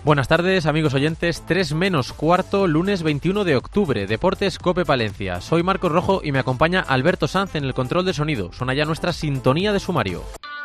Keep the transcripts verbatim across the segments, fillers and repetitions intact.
Buenas tardes, amigos oyentes. tres menos cuarto, lunes veintiuno de octubre. Deportes Cope Palencia. Soy Marcos Rojo y me acompaña Alberto Sanz en el control de sonido. Suena ya nuestra sintonía de sumario.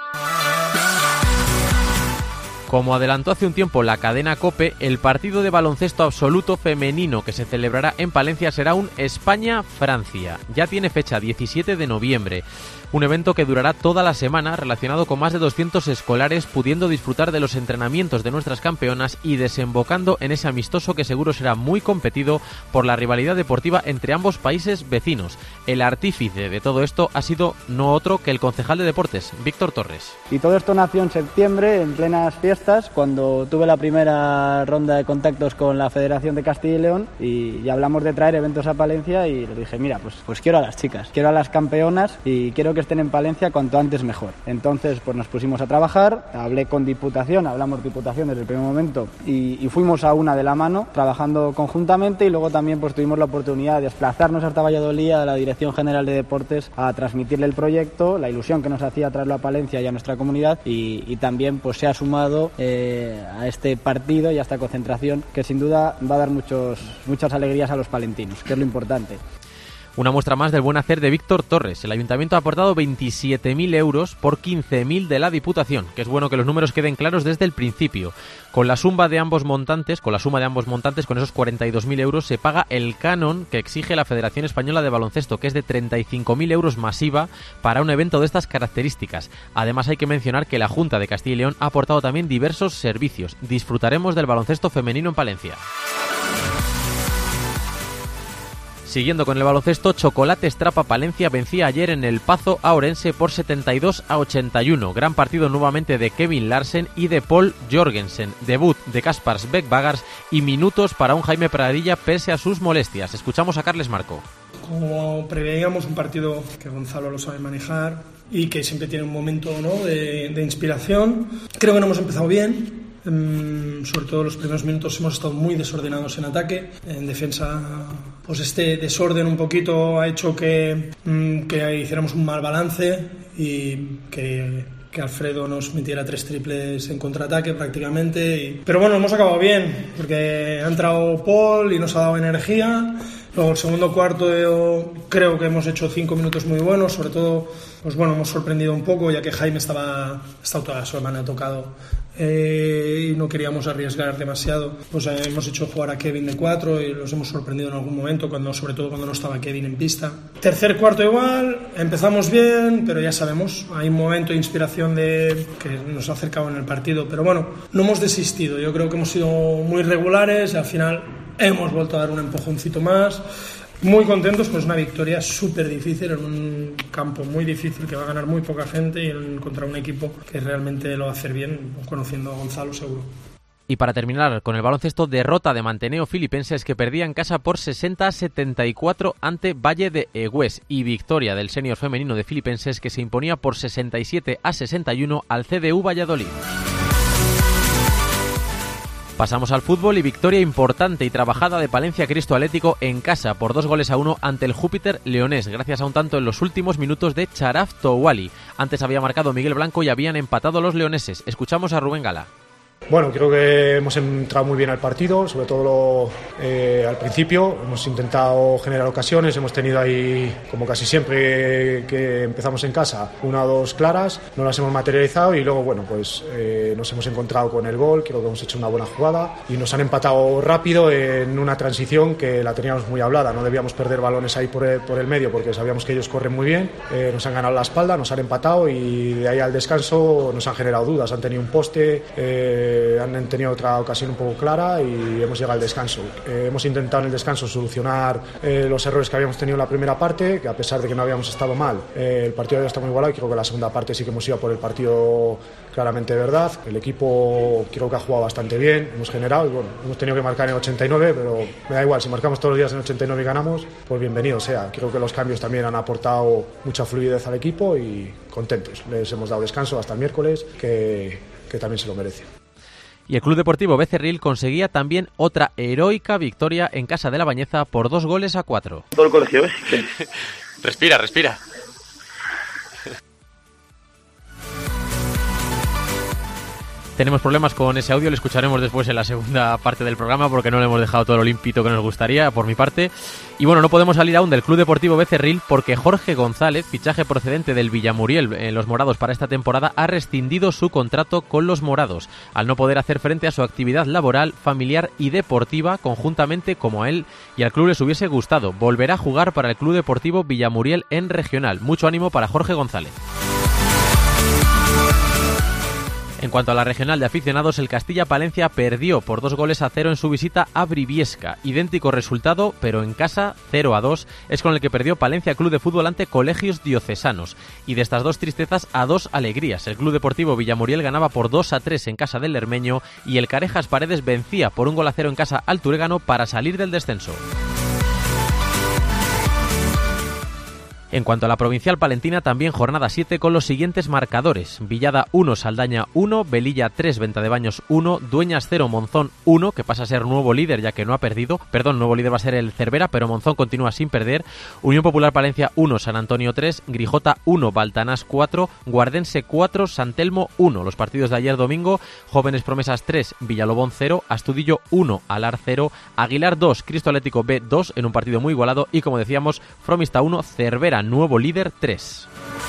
Como adelantó hace un tiempo la cadena COPE, el partido de baloncesto absoluto femenino que se celebrará en Palencia será un España-Francia. Ya tiene fecha, diecisiete de noviembre. Un evento que durará toda la semana, relacionado con más de doscientos escolares pudiendo disfrutar de los entrenamientos de nuestras campeonas y desembocando en ese amistoso que seguro será muy competido por la rivalidad deportiva entre ambos países vecinos. El artífice de todo esto ha sido no otro que el concejal de deportes, Víctor Torres. Y todo esto nació en septiembre, en plenas fiestas, cuando tuve la primera ronda de contactos con la Federación de Castilla y León y, y hablamos de traer eventos a Palencia y le dije, mira, pues, pues quiero a las chicas, quiero a las campeonas y quiero que estén en Palencia cuanto antes mejor. Entonces pues nos pusimos a trabajar, hablé con Diputación, hablamos Diputación desde el primer momento y, y fuimos a una de la mano, trabajando conjuntamente y luego también pues tuvimos la oportunidad de desplazarnos hasta Valladolid a la Dirección General de Deportes a transmitirle el proyecto, la ilusión que nos hacía traerlo a Palencia y a nuestra comunidad y, y también pues se ha sumado eh, a este partido y a esta concentración que sin duda va a dar muchos, muchas alegrías a los palentinos, que es lo importante. Una muestra más del buen hacer de Víctor Torres. El Ayuntamiento ha aportado veintisiete mil euros por quince mil de la Diputación, que es bueno que los números queden claros desde el principio. Con la suma de ambos montantes, con la suma de ambos montantes, con esos cuarenta y dos mil euros, se paga el canon que exige la Federación Española de Baloncesto, que es de treinta y cinco mil euros masiva para un evento de estas características. Además hay que mencionar que la Junta de Castilla y León ha aportado también diversos servicios. Disfrutaremos del baloncesto femenino en Palencia. Siguiendo con el baloncesto, Chocolates Trapa Palencia vencía ayer en el Pazo a Orense por setenta y dos a ochenta y uno. Gran partido nuevamente de Kevin Larsen y de Paul Jorgensen. Debut de Kaspars Beck-Bagars y minutos para un Jaime Pradilla pese a sus molestias. Escuchamos a Carles Marco. Como preveíamos, un partido que Gonzalo lo sabe manejar y que siempre tiene un momento, ¿no?, de, de inspiración. Creo que no hemos empezado bien. Um, sobre todo los primeros minutos hemos estado muy desordenados en ataque. En defensa, pues este desorden un poquito ha hecho que, um, que hiciéramos un mal balance y que, que Alfredo nos metiera tres triples en contraataque prácticamente. Y, pero bueno, hemos acabado bien porque ha entrado Paul y nos ha dado energía. Luego el segundo cuarto yo creo que hemos hecho cinco minutos muy buenos, sobre todo pues bueno, hemos sorprendido un poco ya que Jaime estaba, estaba toda la semana tocado eh, y no queríamos arriesgar demasiado. Pues eh, hemos hecho jugar a Kevin de cuatro y los hemos sorprendido en algún momento, cuando, sobre todo cuando no estaba Kevin en pista. Tercer cuarto igual, empezamos bien, pero ya sabemos, hay un momento de inspiración de, que nos ha acercado en el partido, pero bueno, no hemos desistido, yo creo que hemos sido muy regulares y al final hemos vuelto a dar un empujoncito más. Muy contentos, pues una victoria súper difícil en un campo muy difícil que va a ganar muy poca gente y en, contra un equipo que realmente lo va a hacer bien, conociendo a Gonzalo seguro. Y para terminar con el baloncesto, derrota de Manteneo Filipenses que perdía en casa por sesenta a setenta y cuatro ante Valle de Egués y victoria del senior femenino de Filipenses que se imponía por sesenta y siete a sesenta y uno al C D U Valladolid. Pasamos al fútbol y victoria importante y trabajada de Palencia Cristo Atlético en casa por dos goles a uno ante el Júpiter Leonés, gracias a un tanto en los últimos minutos de Charaf Touali. Antes había marcado Miguel Blanco y habían empatado los leoneses. Escuchamos a Rubén Gala. Bueno, creo que hemos entrado muy bien al partido, sobre todo eh, al principio. Hemos intentado generar ocasiones, hemos tenido ahí, como casi siempre que empezamos en casa, una o dos claras, no las hemos materializado y luego, bueno, pues eh, nos hemos encontrado con el gol, creo que hemos hecho una buena jugada y nos han empatado rápido en una transición que la teníamos muy hablada. No debíamos perder balones ahí por el, por el medio porque sabíamos que ellos corren muy bien, eh, nos han ganado la espalda, nos han empatado y de ahí al descanso nos han generado dudas, han tenido un poste, eh, han tenido otra ocasión un poco clara y hemos llegado al descanso. Eh, hemos intentado en el descanso solucionar eh, los errores que habíamos tenido en la primera parte, que a pesar de que no habíamos estado mal, eh, el partido ya está muy igualado y creo que la segunda parte sí que hemos ido por el partido claramente de verdad. El equipo creo que ha jugado bastante bien, hemos generado y bueno, hemos tenido que marcar en ochenta y nueve, pero me da igual, si marcamos todos los días en ochenta y nueve y ganamos, pues bienvenido sea. Creo que los cambios también han aportado mucha fluidez al equipo y contentos. Les hemos dado descanso hasta el miércoles, que, que también se lo merece. Y el Club Deportivo Becerril conseguía también otra heroica victoria en casa de La Bañeza por dos goles a cuatro. Todo el colegio, ¿eh? Respira, respira. Tenemos problemas con ese audio, lo escucharemos después en la segunda parte del programa porque no le hemos dejado todo lo limpito que nos gustaría, por mi parte. Y bueno, no podemos salir aún del Club Deportivo Becerril porque Jorge González, fichaje procedente del Villamuriel en los morados para esta temporada, ha rescindido su contrato con los morados, al no poder hacer frente a su actividad laboral, familiar y deportiva conjuntamente como a él y al club les hubiese gustado. Volverá a jugar para el Club Deportivo Villamuriel en regional. Mucho ánimo para Jorge González. En cuanto a la regional de aficionados, el Castilla-Palencia perdió por dos goles a cero en su visita a Briviesca. Idéntico resultado, pero en casa, cero a dos, es con el que perdió Palencia Club de Fútbol ante Colegios Diocesanos. Y de estas dos tristezas a dos alegrías. El Club Deportivo Villamuriel ganaba por dos a tres en casa del Lermeño y el Carejas Paredes vencía por un gol a cero en casa al Turégano para salir del descenso. En cuanto a la provincial palentina, también jornada siete con los siguientes marcadores: Villada uno, Saldaña uno, Velilla tres, Ventadebaños uno, Dueñas cero, Monzón uno, que pasa a ser nuevo líder ya que no ha perdido, perdón, nuevo líder va a ser el Cervera, pero Monzón continúa sin perder, Unión Popular Palencia uno, San Antonio tres, Grijota uno, Baltanás cuatro, Guardense cuatro, San Telmo uno. Los partidos de ayer domingo: Jóvenes Promesas tres, Villalobón cero, Astudillo uno, Alar cero, Aguilar dos, Cristo Atlético B dos, en un partido muy igualado, y como decíamos, Fromista uno, Cervera nuevo líder tres.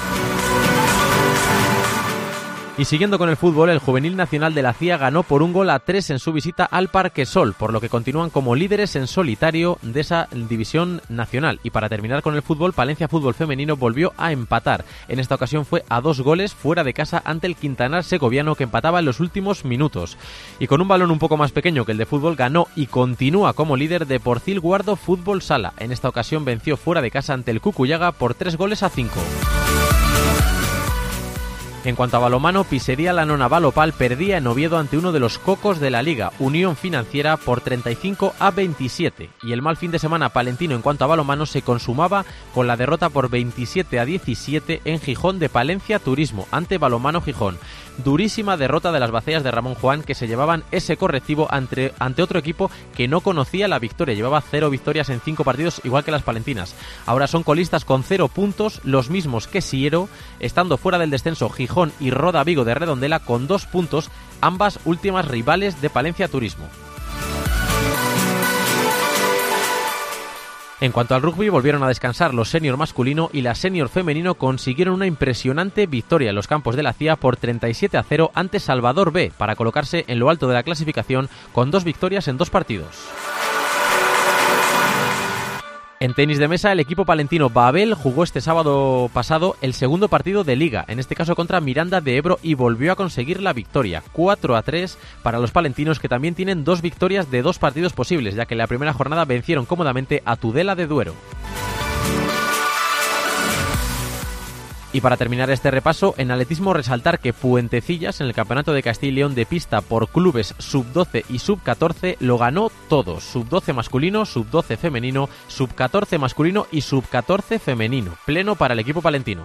Y siguiendo con el fútbol, el Juvenil Nacional de la C I A ganó por un gol a tres en su visita al Parque Sol, por lo que continúan como líderes en solitario de esa división nacional. Y para terminar con el fútbol, Palencia Fútbol Femenino volvió a empatar. En esta ocasión fue a dos goles fuera de casa ante el Quintanar segoviano, que empataba en los últimos minutos. Y con un balón un poco más pequeño que el de fútbol, ganó y continúa como líder de Porcil Guardo Fútbol Sala. En esta ocasión venció fuera de casa ante el Cucuyaga por tres goles a cinco. En cuanto a balonmano, Pisería La Nona Balopal perdía en Oviedo ante uno de los cocos de la Liga, Unión Financiera, por treinta y cinco a veintisiete. Y el mal fin de semana palentino en cuanto a balonmano se consumaba con la derrota por veintisiete a diecisiete en Gijón de Palencia Turismo ante Balonmano Gijón. Durísima derrota de las Baceas de Ramón Juan, que se llevaban ese correctivo ante, ante otro equipo que no conocía la victoria. Llevaba cero victorias en cinco partidos, igual que las palentinas. Ahora son colistas con cero puntos, los mismos que Siero, estando fuera del descenso Gijón y Roda Vigo de Redondela con dos puntos, ambas últimas rivales de Palencia Turismo. En cuanto al rugby, volvieron a descansar los senior masculino y la senior femenino consiguieron una impresionante victoria en los campos de la C I A por treinta y siete a cero ante Salvador B para colocarse en lo alto de la clasificación con dos victorias en dos partidos. En tenis de mesa, el equipo palentino Babel jugó este sábado pasado el segundo partido de Liga, en este caso contra Miranda de Ebro, y volvió a conseguir la victoria, cuatro a tres para los palentinos, que también tienen dos victorias de dos partidos posibles, ya que en la primera jornada vencieron cómodamente a Tudela de Duero. Y para terminar este repaso, en atletismo resaltar que Fuentecillas, en el Campeonato de Castilla y León de pista por clubes sub doce y sub catorce, lo ganó todo: sub doce masculino, sub doce femenino, sub catorce masculino y sub catorce femenino. Pleno para el equipo palentino.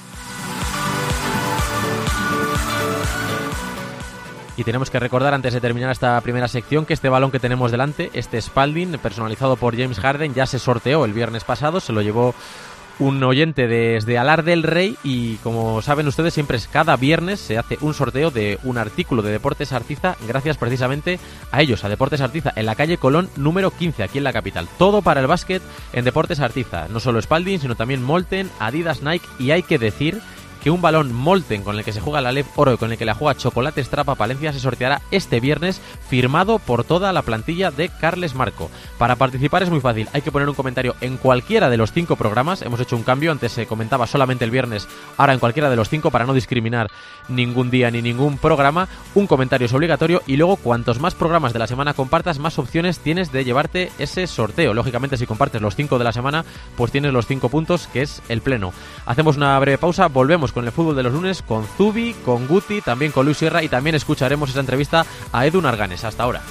Y tenemos que recordar, antes de terminar esta primera sección, que este balón que tenemos delante, este Spalding, personalizado por James Harden, ya se sorteó el viernes pasado, se lo llevó un oyente desde Alar del Rey, y como saben ustedes, siempre es cada viernes se hace un sorteo de un artículo de Deportes Artiza, gracias precisamente a ellos, a Deportes Artiza, en la calle Colón número quince, aquí en la capital. Todo para el básquet en Deportes Artiza, no solo Spalding, sino también Molten, Adidas, Nike, y hay que decir que un balón Molten con el que se juega la L E V Oro y con el que la juega Chocolate Strapa Palencia se sorteará este viernes, firmado por toda la plantilla de Carles Marco. Para participar es muy fácil, hay que poner un comentario en cualquiera de los cinco programas. Hemos hecho un cambio, antes se comentaba solamente el viernes, ahora en cualquiera de los cinco, para no discriminar ningún día ni ningún programa. Un comentario es obligatorio, y luego cuantos más programas de la semana compartas, más opciones tienes de llevarte ese sorteo. Lógicamente, si compartes los cinco de la semana, pues tienes los cinco puntos, que es el pleno. Hacemos una breve pausa, volvemos con el fútbol de los lunes, con Zubi, con Guti, también con Luis Sierra, y también escucharemos esa entrevista a Edu Narganes. Hasta ahora.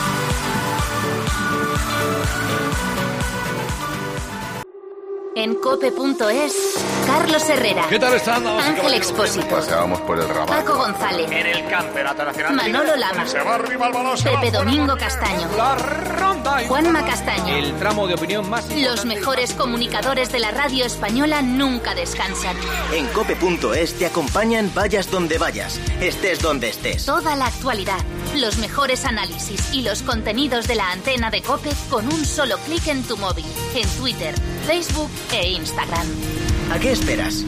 En Cope cope punto es, Carlos Herrera. ¿Qué tal están? Ángel Expósito. Paseábamos por el Raval. Paco González. En el Campeonato Nacional. Manolo Lama. Se va arriba el balón. Pepe Domingo Castaño. La ronda. Juanma Castaño. El tramo de opinión más importante. Los mejores comunicadores de la radio española nunca descansan. En cope punto es te acompañan vayas donde vayas, estés donde estés. Toda la actualidad, los mejores análisis y los contenidos de la antena de COPE con un solo clic en tu móvil, en Twitter, Facebook e Instagram. ¿A qué esperas?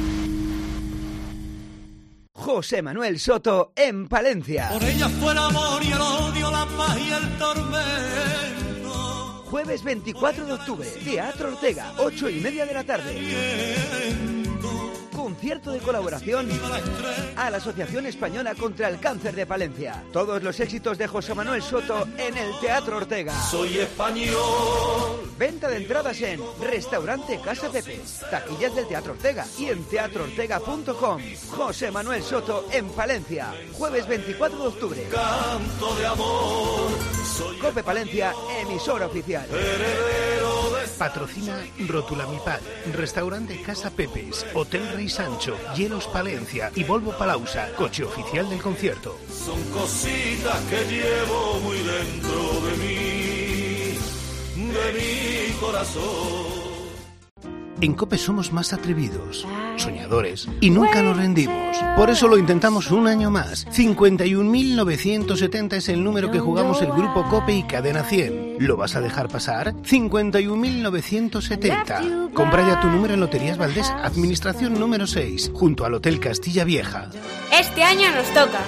José Manuel Soto en Palencia. Por ella fue el amor y el odio, la paz y el tormento. Jueves veinticuatro de octubre, Teatro Ortega, ocho y media de la tarde. Concierto de colaboración a la Asociación Española contra el Cáncer de Palencia. Todos los éxitos de José Manuel Soto en el Teatro Ortega. Soy español. Venta de entradas en Restaurante Casa Pepe, taquillas del Teatro Ortega y en teatro ortega punto com. José Manuel Soto en Palencia, jueves veinticuatro de octubre. Canto de amor. Cope Palencia, emisora oficial. Patrocina Rotulamipad, Restaurante Casa Pepes, Hotel Rey Sancho, Hielos Palencia y Volvo Palausa, coche oficial del concierto. Son cositas que llevo muy dentro de mí, de mi corazón. En COPE somos más atrevidos, soñadores y nunca nos rendimos. Por eso lo intentamos un año más. cincuenta y un mil novecientos setenta es el número que jugamos el Grupo COPE y Cadena cien. ¿Lo vas a dejar pasar? cincuenta y un mil novecientos setenta. Compra ya tu número en Loterías Valdés, Administración número seis, junto al Hotel Castilla Vieja. Este año nos toca.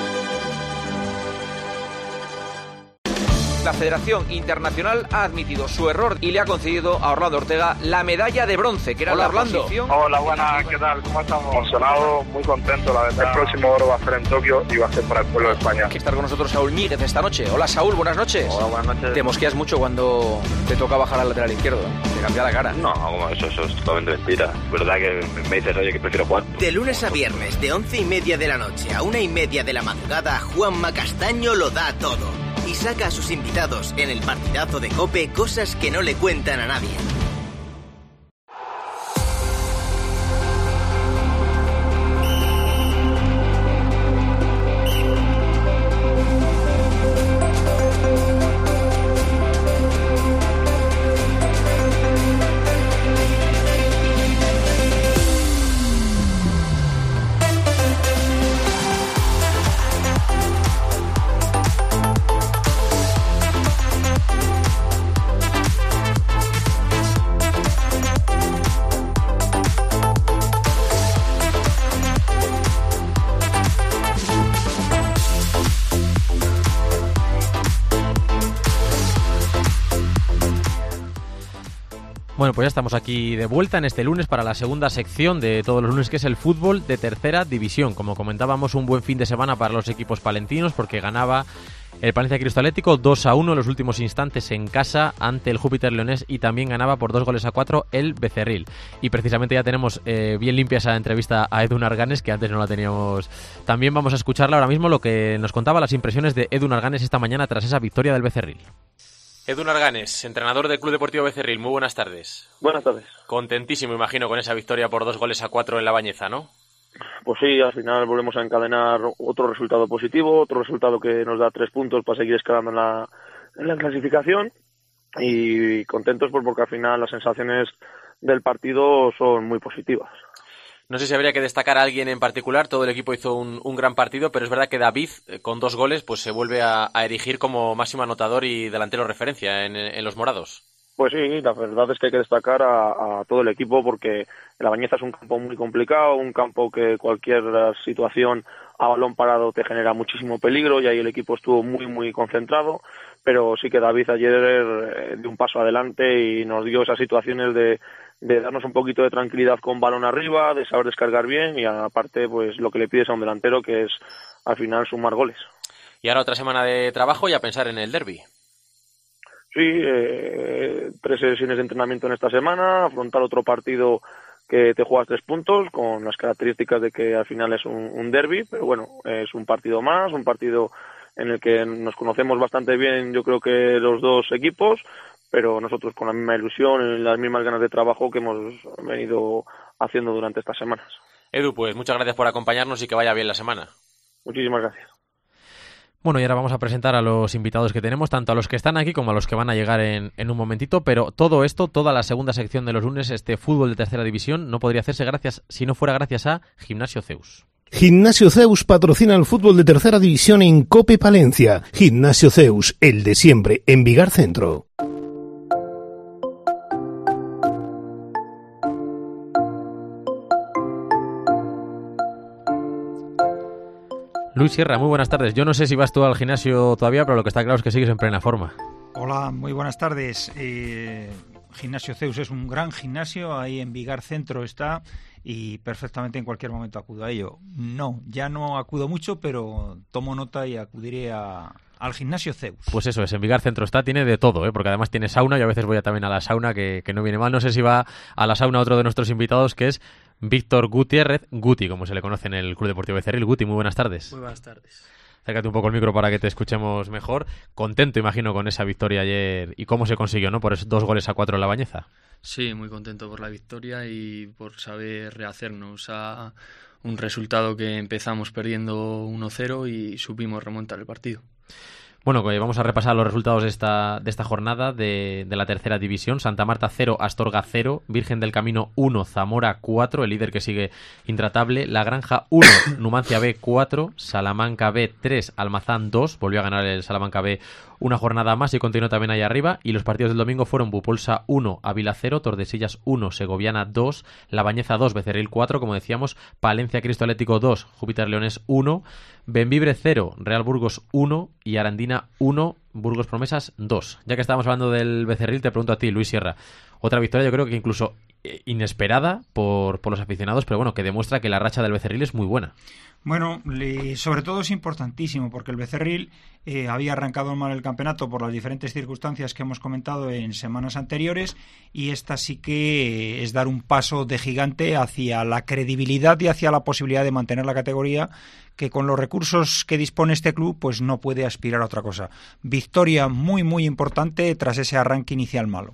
La Federación Internacional ha admitido su error y le ha concedido a Orlando Ortega la medalla de bronce, que era Hola, la Orlando. posición... Hola, buenas, ¿qué tal? ¿Cómo estamos? Emocionado, muy contento, la verdad. El próximo oro va a ser en Tokio y va a ser para el pueblo de España. Hay que estar con nosotros Saúl Míguez esta noche. Hola, Saúl, buenas noches. Hola, buenas noches. Te mosqueas mucho cuando te toca bajar al lateral izquierdo, ¿eh? Te cambia la cara. No, como eso, eso es totalmente mentira. Verdad que me dices, oye, que prefiero jugar. De lunes a viernes, de once y media de la noche a una y media de la madrugada, Juanma Castaño lo da todo. Y saca a sus invitados en el partidazo de COPE cosas que no le cuentan a nadie. Bueno, pues ya estamos aquí de vuelta en este lunes para la segunda sección de todos los lunes, que es el fútbol de tercera división. Como comentábamos, un buen fin de semana para los equipos palentinos, porque ganaba el Palencia Cristo Atlético dos a uno en los últimos instantes en casa ante el Júpiter Leonés, y también ganaba por dos goles a cuatro el Becerril. Y precisamente ya tenemos eh, bien limpia esa entrevista a Edu Narganes, que antes no la teníamos. También vamos a escucharla ahora mismo, lo que nos contaba las impresiones de Edu Narganes esta mañana tras esa victoria del Becerril. Edu Narganes, entrenador del Club Deportivo Becerril, muy buenas tardes. Buenas tardes. Contentísimo, imagino, con esa victoria por dos goles a cuatro en La Bañeza, ¿no? Pues sí, al final volvemos a encadenar otro resultado positivo, otro resultado que nos da tres puntos para seguir escalando en la, en la clasificación, y contentos pues porque al final las sensaciones del partido son muy positivas. No sé si habría que destacar a alguien en particular. Todo el equipo hizo un, un gran partido, pero es verdad que David, con dos goles, pues se vuelve a, a erigir como máximo anotador y delantero referencia en, en los morados. Pues sí, la verdad es que hay que destacar a, a todo el equipo, porque La Bañeza es un campo muy complicado, un campo que cualquier situación a balón parado te genera muchísimo peligro, y ahí el equipo estuvo muy muy concentrado, pero sí que David ayer dio un paso adelante y nos dio esas situaciones de de darnos un poquito de tranquilidad con balón arriba, de saber descargar bien, y aparte pues lo que le pides a un delantero, que es al final sumar goles. Y ahora otra semana de trabajo y a pensar en el derbi. Sí, eh, tres sesiones de entrenamiento en esta semana, afrontar otro partido que te juegas tres puntos, con las características de que al final es un, un derbi, pero bueno, es un partido más, un partido en el que nos conocemos bastante bien, yo creo que los dos equipos, pero nosotros con la misma ilusión y las mismas ganas de trabajo que hemos venido haciendo durante estas semanas. Edu, pues muchas gracias por acompañarnos y que vaya bien la semana. Muchísimas gracias. Bueno, y ahora vamos a presentar a los invitados que tenemos, tanto a los que están aquí como a los que van a llegar en, en un momentito, pero todo esto, toda la segunda sección de los lunes, este fútbol de tercera división, no podría hacerse gracias si no fuera gracias a Gimnasio Zeus. Gimnasio Zeus patrocina el fútbol de tercera división en COPE Palencia. Gimnasio Zeus, el de siempre, en Vigar Centro. Luis Sierra, muy buenas tardes. Yo no sé si vas tú al gimnasio todavía, pero lo que está claro es que sigues en plena forma. Hola, muy buenas tardes. Eh, Gimnasio Zeus es un gran gimnasio, ahí en Vigar Centro está, y perfectamente en cualquier momento acudo a ello. No, ya no acudo mucho, pero tomo nota y acudiré a, al Gimnasio Zeus. Pues eso es, en Vigar Centro está, tiene de todo, ¿eh? Porque además tiene sauna y a veces voy a también a la sauna, que, que no viene mal. No sé si va a la sauna otro de nuestros invitados, que es Víctor Gutiérrez, Guti, como se le conoce en el Club Deportivo Becerril. Guti, muy buenas tardes. Muy buenas tardes. Acércate un poco el micro para que te escuchemos mejor. Contento, imagino, con esa victoria ayer y cómo se consiguió, ¿no? Por esos dos goles a cuatro en La Bañeza. Sí, muy contento por la victoria y por saber rehacernos a un resultado que empezamos perdiendo uno cero y supimos remontar el partido. Bueno, vamos a repasar los resultados de esta, de esta jornada de, de la tercera división. Santa Marta cero, Astorga cero, Virgen del Camino uno, Zamora cuatro, el líder que sigue intratable, La Granja uno, Numancia B cuatro, Salamanca B tres, Almazán dos, volvió a ganar el Salamanca B una jornada más y continuó también ahí arriba. Y los partidos del domingo fueron Bupolsa uno, Ávila cero, Tordesillas uno, Segoviana dos, La Bañeza dos, Becerril cuatro, como decíamos, Palencia Cristo Atlético dos, Júpiter Leones uno, Bembibre cero, Real Burgos uno y Arandina uno, Burgos Promesas dos. Ya que estábamos hablando del Becerril, te pregunto a ti, Luis Sierra. Otra victoria, yo creo que incluso inesperada por, por los aficionados, pero bueno, que demuestra que la racha del Becerril es muy buena. Bueno, le, sobre todo es importantísimo porque el Becerril eh, había arrancado mal el campeonato por las diferentes circunstancias que hemos comentado en semanas anteriores, y esta sí que es dar un paso de gigante hacia la credibilidad y hacia la posibilidad de mantener la categoría, que con los recursos que dispone este club pues no puede aspirar a otra cosa. Victoria muy muy importante tras ese arranque inicial malo.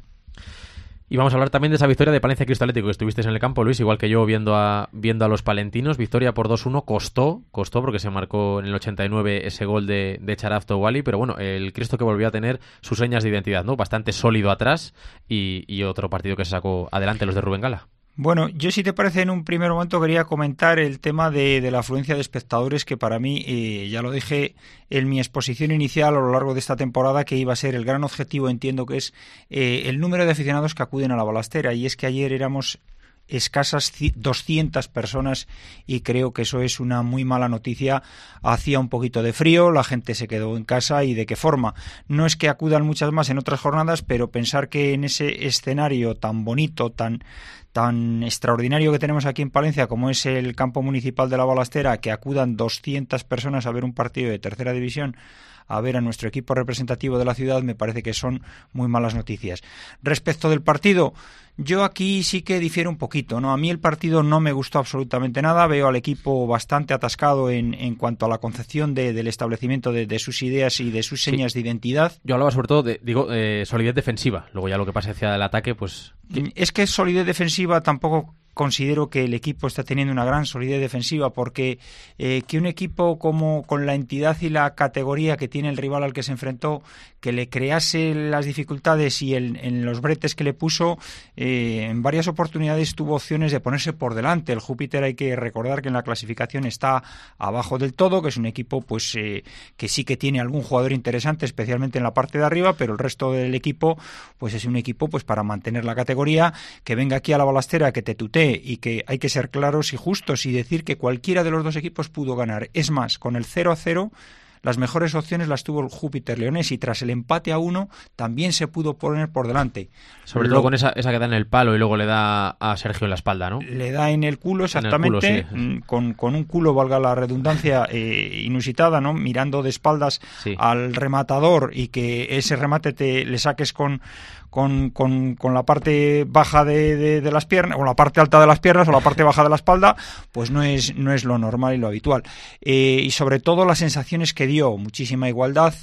Y vamos a hablar también de esa victoria de Palencia Cristo Atlético, que estuvisteis en el campo, Luis, igual que yo viendo a viendo a los palentinos. Victoria por dos uno, costó, costó porque se marcó en el ochenta y nueve ese gol de, de Charaf Towali, pero bueno, el Cristo que volvió a tener sus señas de identidad, ¿no? Bastante sólido atrás y, y otro partido que se sacó adelante, los de Rubén Gala. Bueno, yo si te parece en un primer momento quería comentar el tema de, de la afluencia de espectadores, que para mí, eh, ya lo dije en mi exposición inicial a lo largo de esta temporada, que iba a ser el gran objetivo, entiendo que es eh, el número de aficionados que acuden a la balastera, y es que ayer éramos escasas doscientas personas y creo que eso es una muy mala noticia. Hacía un poquito de frío, la gente se quedó en casa, y de qué forma. No es que acudan muchas más en otras jornadas, pero pensar que en ese escenario tan bonito, tan tan extraordinario que tenemos aquí en Palencia, como es el campo municipal de la Balastera, que acudan doscientas personas a ver un partido de tercera división, a ver a nuestro equipo representativo de la ciudad, me parece que son muy malas noticias. Respecto del partido, yo aquí sí que difiero un poquito, ¿no? A mí el partido no me gustó absolutamente nada, veo al equipo bastante atascado en, en cuanto a la concepción de, del establecimiento de, de sus ideas y de sus señas sí. de identidad. Yo hablaba sobre todo de, digo, eh, solidez defensiva, luego ya lo que pase hacia el ataque, pues... Es que solidez defensiva tampoco considero que el equipo está teniendo una gran solidez defensiva, porque eh, que un equipo como con la entidad y la categoría que tiene el rival al que se enfrentó, que le crease las dificultades y el, en los bretes que le puso, eh, en varias oportunidades tuvo opciones de ponerse por delante. El Júpiter, hay que recordar que en la clasificación está abajo del todo, que es un equipo pues eh, que sí que tiene algún jugador interesante, especialmente en la parte de arriba, pero el resto del equipo pues es un equipo pues para mantener la categoría, que venga aquí a la Balastera, que te tutee, y que hay que ser claros y justos y decir que cualquiera de los dos equipos pudo ganar. Es más, con el cero a cero las mejores opciones las tuvo el Júpiter Leones, y tras el empate a uno también se pudo poner por delante. Sobre Lo, todo con esa, esa que da en el palo y luego le da a Sergio en la espalda, ¿no? Le da en el culo, exactamente, el culo, sí. con, con un culo, valga la redundancia, eh, inusitada, ¿no? Mirando de espaldas sí. al rematador, y que ese remate te le saques con Con, con, con la parte baja de, de, de las piernas, o la parte alta de las piernas, o la parte baja de la espalda, pues no es, no es lo normal y lo habitual. Eh, y sobre todo las sensaciones que dio, muchísima igualdad,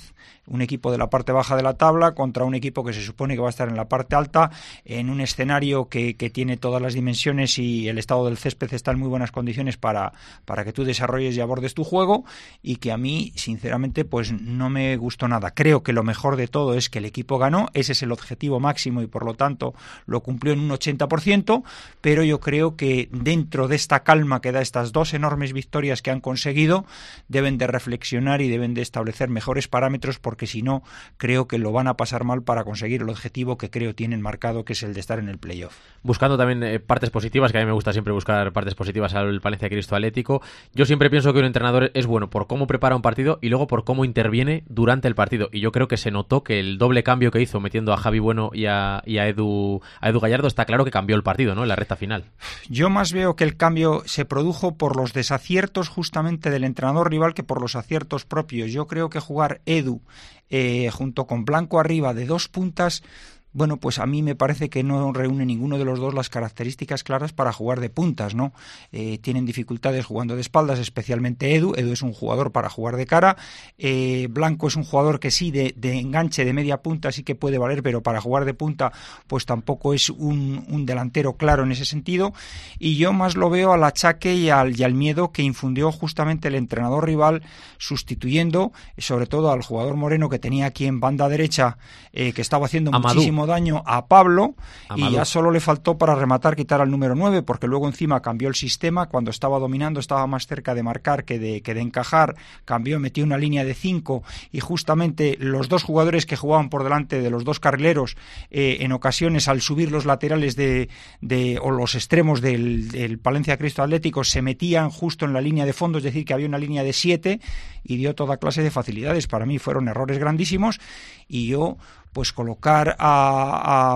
un equipo de la parte baja de la tabla contra un equipo que se supone que va a estar en la parte alta, en un escenario que, que tiene todas las dimensiones y el estado del césped está en muy buenas condiciones para, para que tú desarrolles y abordes tu juego, y que a mí, sinceramente, pues no me gustó nada. Creo que lo mejor de todo es que el equipo ganó, ese es el objetivo máximo y por lo tanto lo cumplió en un ochenta por ciento, pero yo creo que dentro de esta calma que da estas dos enormes victorias que han conseguido, deben de reflexionar y deben de establecer mejores parámetros, porque si no, creo que lo van a pasar mal para conseguir el objetivo que creo tienen marcado, que es el de estar en el playoff. Buscando también eh, partes positivas, que a mí me gusta siempre buscar partes positivas al Palencia Cristo Atlético. Yo siempre pienso que un entrenador es bueno por cómo prepara un partido y luego por cómo interviene durante el partido, y yo creo que se notó que el doble cambio que hizo metiendo a Javi Bueno y a, y a, Edu, a Edu Gallardo, está claro que cambió el partido, ¿no?, en la recta final. Yo más veo que el cambio se produjo por los desaciertos justamente del entrenador rival que por los aciertos propios. Yo creo que jugar Edu eh, junto con Blanco arriba de dos puntas, bueno, pues a mí me parece que no reúne ninguno de los dos las características claras para jugar de puntas, ¿no? Eh, tienen dificultades jugando de espaldas, especialmente Edu. Edu es un jugador para jugar de cara. Eh, Blanco es un jugador que sí, de, de enganche, de media punta, sí que puede valer, pero para jugar de punta, pues tampoco es un, un delantero claro en ese sentido. Y yo más lo veo al achaque y al, y al miedo que infundió justamente el entrenador rival, sustituyendo, sobre todo al jugador Moreno, que tenía aquí en banda derecha, eh, que estaba haciendo Amadou. muchísimo daño a Pablo, Amadou. Y ya solo le faltó para rematar quitar al número nueve, porque luego encima cambió el sistema. Cuando estaba dominando estaba más cerca de marcar que de, que de encajar, cambió, metió una línea de cinco, y justamente los dos jugadores que jugaban por delante de los dos carrileros, eh, en ocasiones al subir los laterales de, de o los extremos del, del Palencia Cristo Atlético, se metían justo en la línea de fondo, es decir, que había una línea de siete, y dio toda clase de facilidades. Para mí fueron errores grandísimos, y yo pues colocar a, a,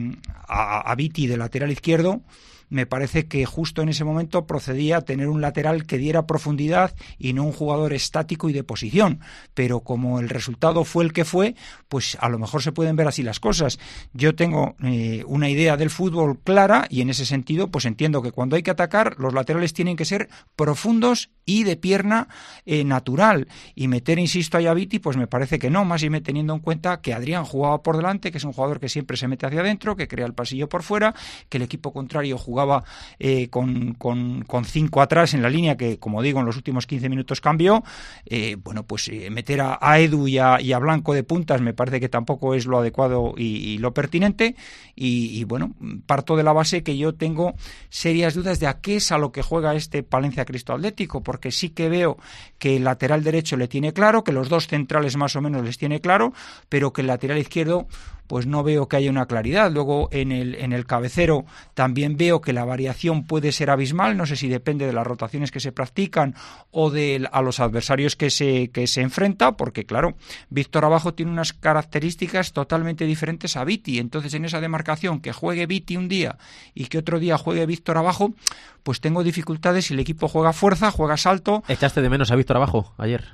a, a Viti de lateral izquierdo, me parece que justo en ese momento procedía a tener un lateral que diera profundidad y no un jugador estático y de posición. Pero como el resultado fue el que fue, pues a lo mejor se pueden ver así las cosas. Yo tengo eh, una idea del fútbol clara, y en ese sentido pues entiendo que cuando hay que atacar, los laterales tienen que ser profundos y de pierna eh, natural, y meter, insisto, a Yaviti, pues me parece que no, más y me teniendo en cuenta que Adrián jugaba por delante, que es un jugador que siempre se mete hacia adentro, que crea el pasillo por fuera, que el equipo contrario jugaba eh, con, con, con cinco atrás en la línea, que como digo en los últimos quince minutos cambió. Eh, bueno, pues eh, meter a, a Edu y a, y a Blanco de puntas me parece que tampoco es lo adecuado y, y lo pertinente, y, y bueno, parto de la base que yo tengo serias dudas de a qué es a lo que juega este Palencia Cristo Atlético, porque sí que veo que el lateral derecho le tiene claro, que los dos centrales más o menos les tiene claro, pero que el lateral izquierdo pues no veo que haya una claridad. Luego en el, en el cabecero también veo que la variación puede ser abismal, no sé si depende de las rotaciones que se practican o de a los adversarios que se, que se enfrenta, porque claro, Víctor Abajo tiene unas características totalmente diferentes a Viti, entonces en esa demarcación que juegue Viti un día y que otro día juegue Víctor Abajo, pues tengo dificultades si el equipo juega fuerza, juega salto. ¿Echaste de menos a Víctor Abajo ayer?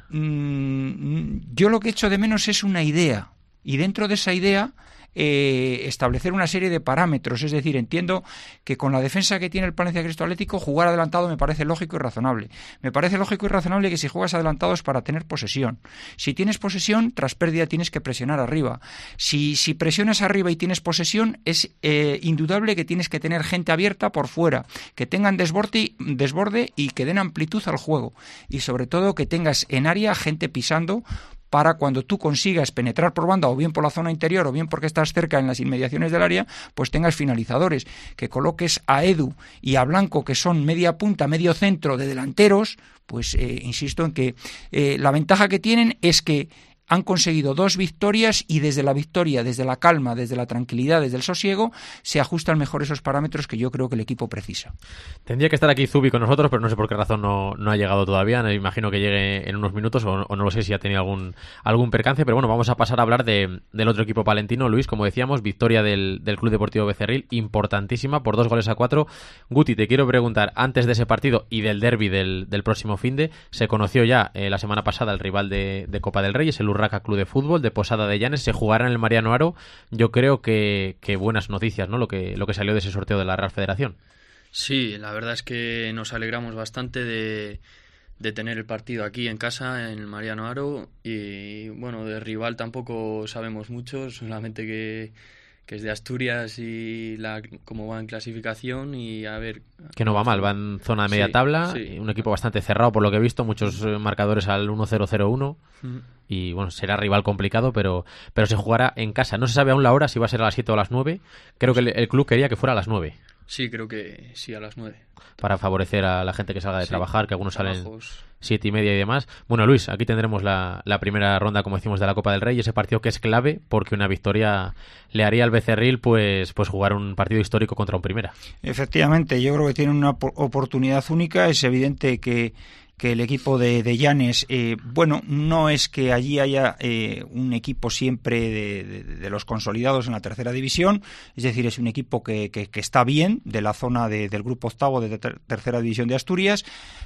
Mm, yo lo que echo de menos es una idea, y dentro de esa idea eh, establecer una serie de parámetros. Es decir, entiendo que con la defensa que tiene el Palencia Cristo Atlético, jugar adelantado me parece lógico y razonable. Me parece lógico y razonable que si juegas adelantado es para tener posesión. Si tienes posesión, tras pérdida tienes que presionar arriba. Si, si presionas arriba y tienes posesión, es eh, indudable que tienes que tener gente abierta por fuera, que tengan desborde, desborde y que den amplitud al juego. Y sobre todo que tengas en área gente pisando, para cuando tú consigas penetrar por banda, o bien por la zona interior, o bien porque estás cerca en las inmediaciones del área, pues tengas finalizadores, que coloques a Edu y a Blanco, que son media punta, medio centro de delanteros, pues eh, insisto en que eh, la ventaja que tienen es que han conseguido dos victorias, y desde la victoria, desde la calma, desde la tranquilidad, desde el sosiego, se ajustan mejor esos parámetros que yo creo que el equipo precisa. Tendría que estar aquí Zubi con nosotros, pero no sé por qué razón no, no ha llegado todavía. Me imagino que llegue en unos minutos, o, o no lo sé si ha tenido algún, algún percance, pero bueno, vamos a pasar a hablar de, del otro equipo palentino. Luis, como decíamos, victoria del, del Club Deportivo Becerril, importantísima, por dos goles a cuatro. Guti, te quiero preguntar, antes de ese partido y del derbi del, del próximo finde, se conoció ya eh, la semana pasada el rival de, de Copa del Rey, es el Urraca Club de Fútbol de Posada de Llanes. Se jugará en el Mariano Haro. Yo creo que, que buenas noticias, ¿no? Lo que, lo que salió de ese sorteo de la Real Federación. Sí, la verdad es que nos alegramos bastante de, de tener el partido aquí en casa, en el Mariano Haro, y bueno, de rival tampoco sabemos mucho, solamente que, que es de Asturias y la cómo va en clasificación y a ver... Que no va mal, va en zona de media sí, tabla, sí. Un equipo bastante cerrado por lo que he visto, muchos marcadores al uno cero cero uno, uh-huh. Y bueno, será rival complicado, pero, pero se jugará en casa. No se sabe aún la hora, si va a ser a las siete o a las nueve, creo que el, el club quería que fuera a las nueve. Sí, creo que sí, a las nueve. Para favorecer a la gente que salga de sí, trabajar, que algunos trabajos. Salen siete y media y demás. Bueno, Luis, aquí tendremos la, la primera ronda, como decimos, de la Copa del Rey, y ese partido que es clave, porque una victoria le haría al Becerril pues, pues jugar un partido histórico contra un Primera. Efectivamente, yo creo que tiene una oportunidad única. Es evidente que que el equipo de, de Llanes, eh, bueno, no es que allí haya eh, un equipo siempre de, de, de los consolidados en la tercera división, es decir, es un equipo que, que, que está bien de la zona de, del grupo octavo de ter, tercera división de Asturias,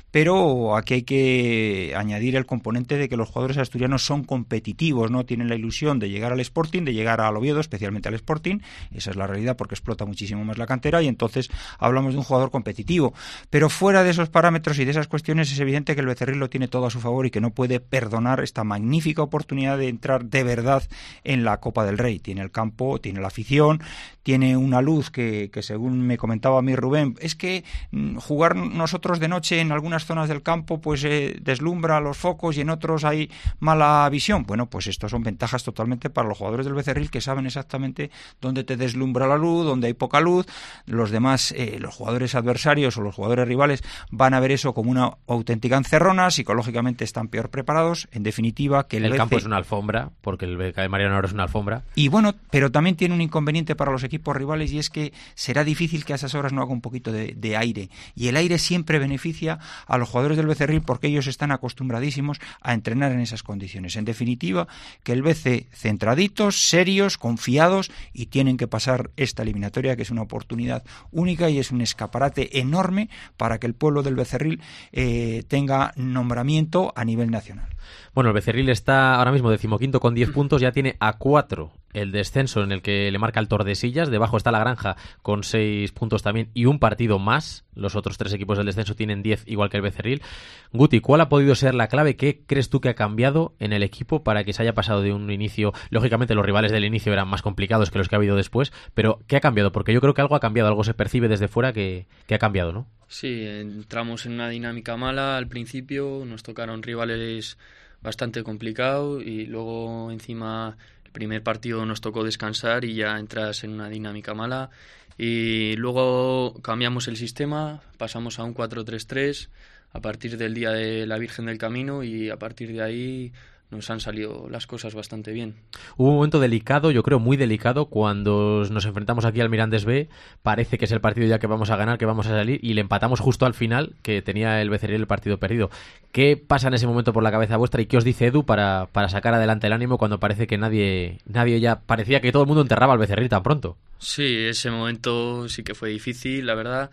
pero aquí hay que añadir el componente de que los jugadores asturianos son competitivos, no tienen la ilusión de llegar al Sporting, de llegar al Oviedo, especialmente al Sporting, esa es la realidad porque explota muchísimo más la cantera y entonces hablamos de un jugador competitivo, pero fuera de esos parámetros y de esas cuestiones es evidente que el Becerril lo tiene todo a su favor y que no puede perdonar esta magnífica oportunidad de entrar de verdad en la Copa del Rey. Tiene el campo, tiene la afición, tiene una luz que, que según me comentaba a mí Rubén, es que mm, jugar nosotros de noche en algunas zonas del campo pues eh, deslumbra los focos y en otros hay mala visión. Bueno, pues esto son ventajas totalmente para los jugadores del Becerril que saben exactamente dónde te deslumbra la luz, dónde hay poca luz. Los demás, eh, los jugadores adversarios o los jugadores rivales van a ver eso como una auténtica encerrona, psicológicamente están peor preparados. En definitiva, que el, el B C... campo es una alfombra, porque el B C de Mariano Haro es una alfombra. Y bueno, pero también tiene un inconveniente para los equipos rivales y es que será difícil que a esas horas no haga un poquito de, de aire. Y el aire siempre beneficia a los jugadores del Becerril porque ellos están acostumbradísimos a entrenar en esas condiciones. En definitiva, que el B C centraditos, serios, confiados y tienen que pasar esta eliminatoria, que es una oportunidad única y es un escaparate enorme para que el pueblo del Becerril eh, tenga nombramiento a nivel nacional. Bueno, el Becerril está ahora mismo decimoquinto con diez puntos, ya tiene a cuatro el descenso en el que le marca el Tordesillas, debajo está la Granja con seis puntos también y un partido más, los otros tres equipos del descenso tienen diez igual que el Becerril. Guti, ¿cuál ha podido ser la clave? ¿Qué crees tú que ha cambiado en el equipo para que se haya pasado de un inicio? Lógicamente los rivales del inicio eran más complicados que los que ha habido después, pero ¿qué ha cambiado? Porque yo creo que algo ha cambiado, algo se percibe desde fuera que, que ha cambiado, ¿no? Sí, entramos en una dinámica mala al principio, nos tocaron rivales bastante complicados y luego encima el primer partido nos tocó descansar y ya entras en una dinámica mala y luego cambiamos el sistema, pasamos a un cuatro tres tres a partir del día de la Virgen del Camino y a partir de ahí nos han salido las cosas bastante bien. Hubo un momento delicado, yo creo muy delicado, cuando nos enfrentamos aquí al Mirandés B, parece que es el partido ya que vamos a ganar, que vamos a salir, y le empatamos justo al final, que tenía el Becerril el partido perdido. ¿Qué pasa en ese momento por la cabeza vuestra y qué os dice Edu para, para sacar adelante el ánimo cuando parece que nadie, nadie ya, parecía que todo el mundo enterraba al Becerril tan pronto? Sí, ese momento sí que fue difícil, la verdad,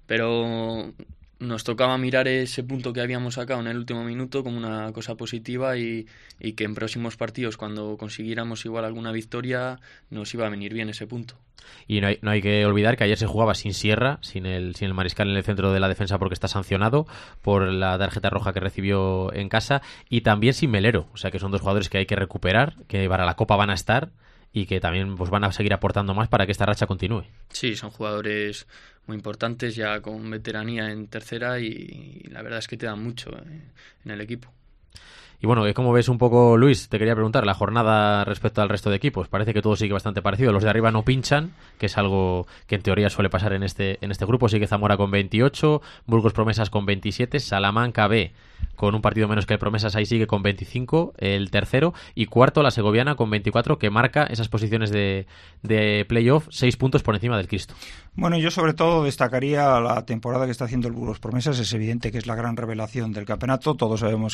pero nos tocaba mirar ese punto que habíamos sacado en el último minuto como una cosa positiva y, y que en próximos partidos, cuando consiguiéramos igual alguna victoria, nos iba a venir bien ese punto. Y no hay, no hay que olvidar que ayer se jugaba sin Sierra, sin el, sin el Mariscal en el centro de la defensa porque está sancionado por la tarjeta roja que recibió en casa, y también sin Melero, o sea que son dos jugadores que hay que recuperar, que para la Copa van a estar y que también pues van a seguir aportando más para que esta racha continúe. Sí, son jugadores muy importantes ya con veteranía en tercera y, y la verdad es que te dan mucho eh, en el equipo. Y bueno, ¿cómo ves un poco, Luis? Te quería preguntar, la jornada respecto al resto de equipos. Parece que todo sigue bastante parecido. Los de arriba no pinchan, que es algo que en teoría suele pasar en este en este grupo. Sigue Zamora con veintiocho, Burgos Promesas con veintisiete, Salamanca B con un partido menos que el Promesas, ahí sigue con veinticinco, el tercero, y cuarto la Segoviana con veinticuatro, que marca esas posiciones de, de playoff, seis puntos por encima del Cristo. Bueno, yo sobre todo destacaría la temporada que está haciendo el Burgos Promesas. Es evidente que es la gran revelación del campeonato. Todos sabemos que ha recibido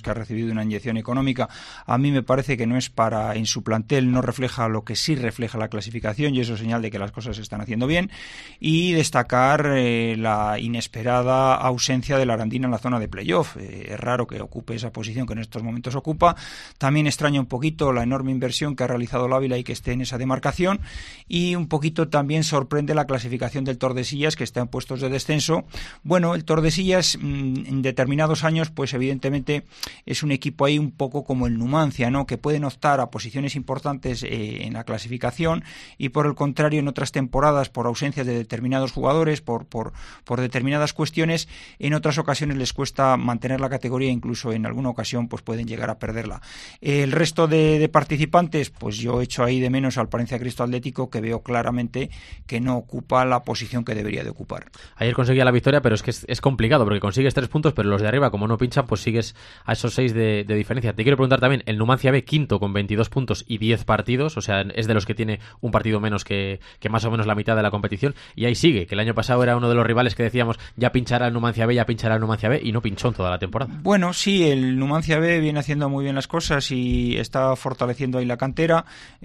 sido una inyección económica. A mí me parece que no es para, en su plantel no refleja lo que sí refleja la clasificación, y eso es señal de que las cosas se están haciendo bien. Y destacar eh, la inesperada ausencia de la Arandina en la zona de playoff. Eh, es raro que ocupe esa posición que en estos momentos ocupa. También extraña un poquito la enorme inversión que ha realizado el Ávila y que esté en esa demarcación, y un poquito también sorprende la clasificación del Tordesillas, que está en puestos de descenso. Bueno, el Tordesillas mmm, en determinados años pues evidentemente es un equipo ahí un poco como el Numancia, ¿no?, que pueden optar a posiciones importantes eh, en la clasificación, y por el contrario en otras temporadas, por ausencias de determinados jugadores, por, por, por determinadas cuestiones, en otras ocasiones les cuesta mantener la categoría, incluso en alguna ocasión pues pueden llegar a perderla. El resto de, de participantes, pues yo echo ahí de menos al Palencia Cristo Atlético, que veo claramente que no ocupa la posición que debería de ocupar. Ayer conseguía la victoria, pero es que es, es complicado, porque consigues tres puntos, pero los de arriba, como no pinchan, pues sigues a esos seis de, de diferencia. Te quiero preguntar también, el Numancia B, quinto con veintidós puntos y diez partidos, o sea, es de los que tiene un partido menos que, que más o menos la mitad de la competición, y ahí sigue, que el año pasado era uno de los rivales que decíamos, ya pinchará el Numancia B, ya pinchará el Numancia B, y no pinchó en toda la temporada. Bueno, sí, el Numancia B viene haciendo muy bien las cosas y está fortaleciendo ahí la cantera.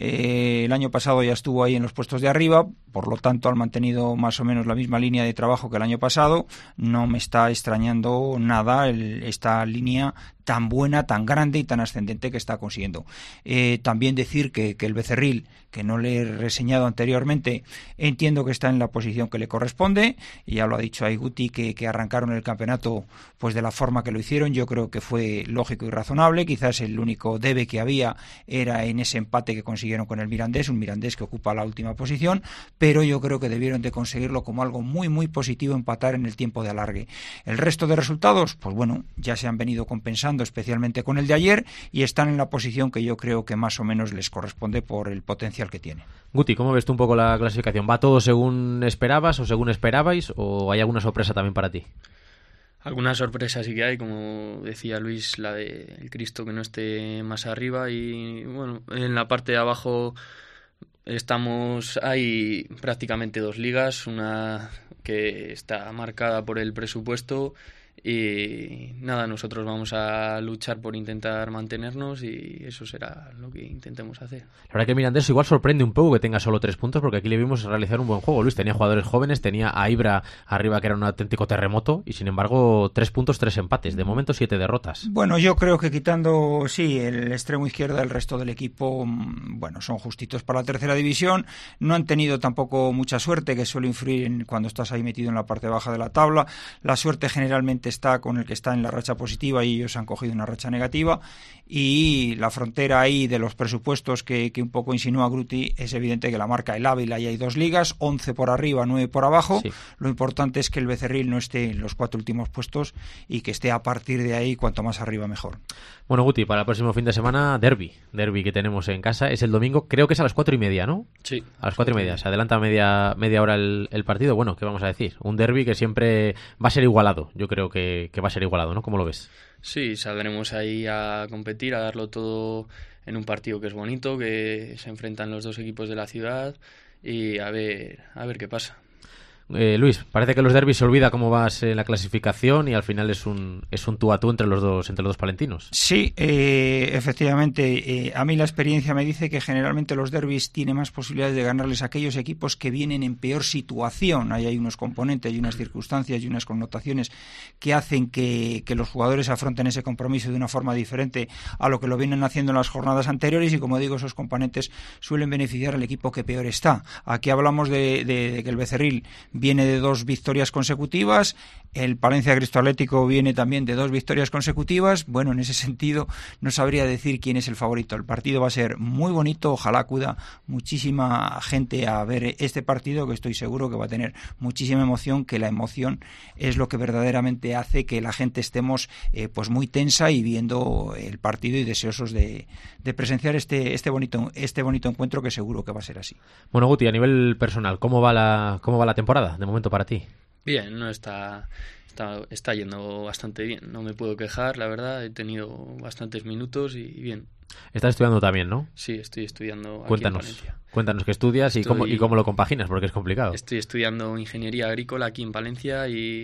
Eh, el año pasado ya estuvo ahí en los puestos de arriba, por lo tanto han mantenido más o menos la misma línea de trabajo que el año pasado. No me está extrañando nada el, esta línea tan buena, tan grande y tan ascendente que está consiguiendo. Eh, también decir que, que el Becerril, que no le he reseñado anteriormente, entiendo que está en la posición que le corresponde, y ya lo ha dicho ahí Guti, que, que arrancaron el campeonato pues de la forma que lo hicieron. Yo creo que fue lógico y razonable. Quizás el único debe que había era en ese empate que consiguieron con el Mirandés, un Mirandés que ocupa la última posición, pero yo creo que debieron de conseguirlo como algo muy muy positivo, empatar en el tiempo de alargue. El resto de resultados, pues bueno, ya se han venido compensando, especialmente con el de ayer, y están en la posición que yo creo que más o menos les corresponde por el potencial que tiene. Guti, ¿cómo ves tú un poco la clasificación? ¿Va todo según esperabas o según esperabais, o hay alguna sorpresa también para ti? Alguna sorpresa sí que hay, como decía Luis, la de el Cristo que no esté más arriba, y bueno, en la parte de abajo estamos, hay prácticamente dos ligas, una que está marcada por el presupuesto, y nada, nosotros vamos a luchar por intentar mantenernos, y eso será lo que intentemos hacer. La verdad que Mirandés igual sorprende un poco que tenga solo tres puntos, porque aquí le vimos realizar un buen juego. Luis tenía jugadores jóvenes, tenía a Ibra arriba, que era un auténtico terremoto, y sin embargo tres puntos, tres empates, de momento siete derrotas. Bueno, yo creo que quitando, sí, el extremo izquierdo, el resto del equipo, bueno, son justitos para la tercera división. No han tenido tampoco mucha suerte, que suele influir en cuando estás ahí metido en la parte baja de la tabla. La suerte generalmente está con el que está en la racha positiva, y ellos han cogido una racha negativa, y la frontera ahí de los presupuestos que, que un poco insinúa Gruti es evidente que la marca el Ávila, y hay dos ligas, once por arriba, nueve por abajo. Sí. Lo importante es que el Becerril no esté en los cuatro últimos puestos, y que esté a partir de ahí cuanto más arriba mejor. Bueno, Guti, para el próximo fin de semana, derbi, derbi que tenemos en casa, es el domingo, creo que es a las cuatro y media, ¿no? Sí. A las cuatro y media, se adelanta media, media hora el, el partido. Bueno, ¿qué vamos a decir? Un derbi que siempre va a ser igualado, yo creo que, que va a ser igualado, ¿no? ¿Cómo lo ves? Sí, saldremos ahí a competir, a darlo todo en un partido que es bonito, que se enfrentan los dos equipos de la ciudad, y a ver, a ver qué pasa. Eh, Luis, parece que los derbis se olvida cómo vas en la clasificación, y al final es un es un tú a tú entre los dos entre los dos palentinos. Sí, eh, efectivamente. Eh, a mí la experiencia me dice que generalmente los derbis tienen más posibilidades de ganarles a aquellos equipos que vienen en peor situación. Ahí hay unos componentes y unas circunstancias y unas connotaciones que hacen que, que los jugadores afronten ese compromiso de una forma diferente a lo que lo vienen haciendo en las jornadas anteriores, y como digo, esos componentes suelen beneficiar al equipo que peor está. Aquí hablamos de, de, de que el Becerril viene de dos victorias consecutivas, el Palencia Cristo Atlético viene también de dos victorias consecutivas. Bueno, en ese sentido no sabría decir quién es el favorito. El partido va a ser muy bonito, ojalá acuda muchísima gente a ver este partido, que estoy seguro que va a tener muchísima emoción, que la emoción es lo que verdaderamente hace que la gente estemos eh, pues muy tensa y viendo el partido y deseosos de, de presenciar este, este, bonito, este bonito encuentro, que seguro que va a ser así. Bueno, Guti, a nivel personal, ¿cómo va la, cómo va la temporada de momento para ti? Bien, no está, está está yendo bastante bien, no me puedo quejar, la verdad, he tenido bastantes minutos y bien. Estás estudiando también, ¿no? Sí, estoy estudiando cuéntanos, aquí en Palencia. Cuéntanos qué estudias y, estoy, cómo, y cómo lo compaginas, porque es complicado. Estoy estudiando ingeniería agrícola aquí en Palencia, y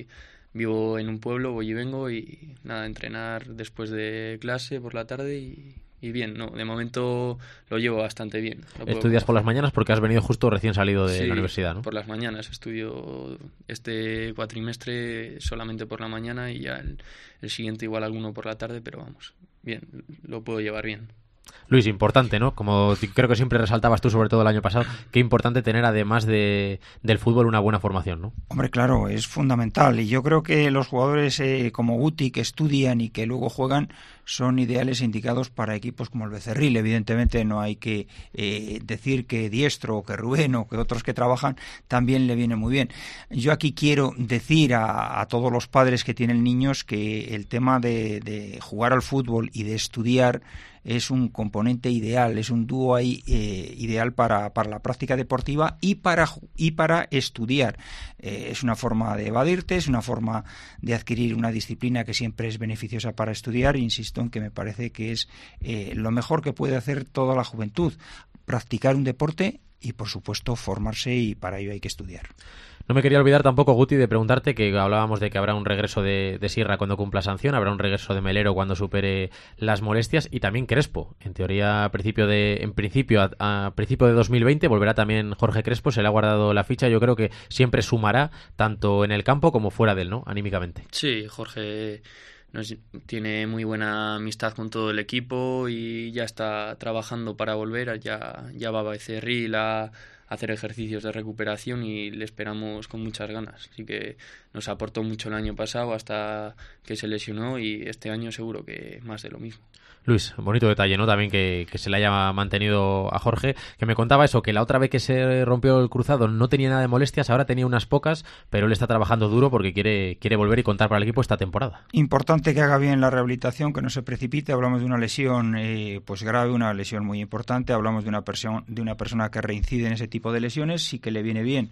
vivo en un pueblo, voy y vengo y nada, entrenar después de clase por la tarde y, y bien, no, de momento lo llevo bastante bien. ¿Estudias por las mañanas porque has venido justo recién salido de sí, la universidad, ¿no? Por las mañanas, estudio este cuatrimestre solamente por la mañana y ya el, el siguiente igual alguno por la tarde, pero vamos, bien, lo puedo llevar bien. Luis, importante, ¿no? Como creo que siempre resaltabas tú, sobre todo el año pasado, qué importante tener, además de, del fútbol, una buena formación, ¿no? Hombre, claro, es fundamental. Y yo creo que los jugadores eh, como Guti, que estudian y que luego juegan, son ideales e indicados para equipos como el Becerril. Evidentemente no hay que eh, decir que Diestro o que Rubén o que otros que trabajan también le viene muy bien. Yo aquí quiero decir a, a todos los padres que tienen niños que el tema de, de jugar al fútbol y de estudiar es un componente ideal, es un dúo ahí eh, ideal para, para la práctica deportiva y para, y para estudiar. Eh, es una forma de evadirte, es una forma de adquirir una disciplina que siempre es beneficiosa para estudiar. Insisto en que me parece que es eh, lo mejor que puede hacer toda la juventud, practicar un deporte y, por supuesto, formarse, y para ello hay que estudiar. No me quería olvidar tampoco, Guti, de preguntarte, que hablábamos de que habrá un regreso de, de Sierra cuando cumpla sanción, habrá un regreso de Melero cuando supere las molestias, y también Crespo. En teoría, a principio de, en principio, a, a principio de dos mil veinte volverá también Jorge Crespo, se le ha guardado la ficha. Yo creo que siempre sumará, tanto en el campo como fuera de él, ¿no? Anímicamente. Sí, Jorge nos, tiene muy buena amistad con todo el equipo y ya está trabajando para volver. Ya, ya va a Becerril a hacer ejercicios de recuperación y le esperamos con muchas ganas. Así que nos aportó mucho el año pasado hasta que se lesionó y este año seguro que más de lo mismo. Luis, bonito detalle, ¿no? También que, que se le haya mantenido a Jorge, que me contaba eso, que la otra vez que se rompió el cruzado no tenía nada de molestias, ahora tenía unas pocas, pero él está trabajando duro porque quiere, quiere volver y contar para el equipo esta temporada. Importante que haga bien la rehabilitación, que no se precipite. Hablamos de una lesión eh, pues grave, una lesión muy importante. Hablamos de una, persona, de una persona que reincide en ese tipo de lesiones. Sí que le viene bien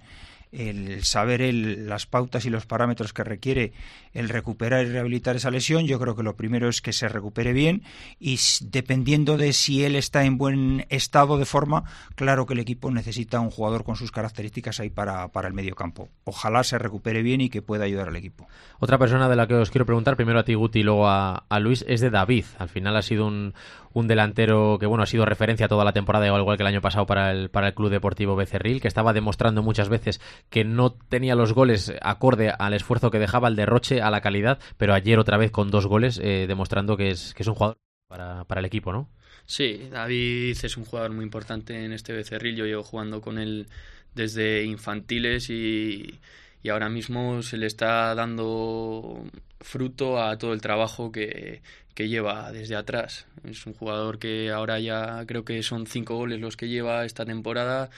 el saber él las pautas y los parámetros que requiere el recuperar y rehabilitar esa lesión. Yo creo que lo primero es que se recupere bien y, dependiendo de si él está en buen estado de forma, claro que el equipo necesita un jugador con sus características ahí para, para el medio campo. Ojalá se recupere bien y que pueda ayudar al equipo. Otra persona de la que os quiero preguntar, primero a ti, Guti, y luego a, a Luis, es de David. Al final ha sido un, un delantero que, bueno, ha sido referencia toda la temporada, igual, igual que el año pasado para el, para el Club Deportivo Becerril, que estaba demostrando muchas veces que no tenía los goles acorde al esfuerzo que dejaba, al derroche, a la calidad, pero ayer otra vez con dos goles, eh, demostrando que es, que es un jugador para, para el equipo, ¿no? Sí, David es un jugador muy importante en este Becerril. Yo llevo jugando con él desde infantiles y, y ahora mismo se le está dando fruto a todo el trabajo que, que lleva desde atrás. Es un jugador que ahora ya creo que son cinco goles los que lleva esta temporada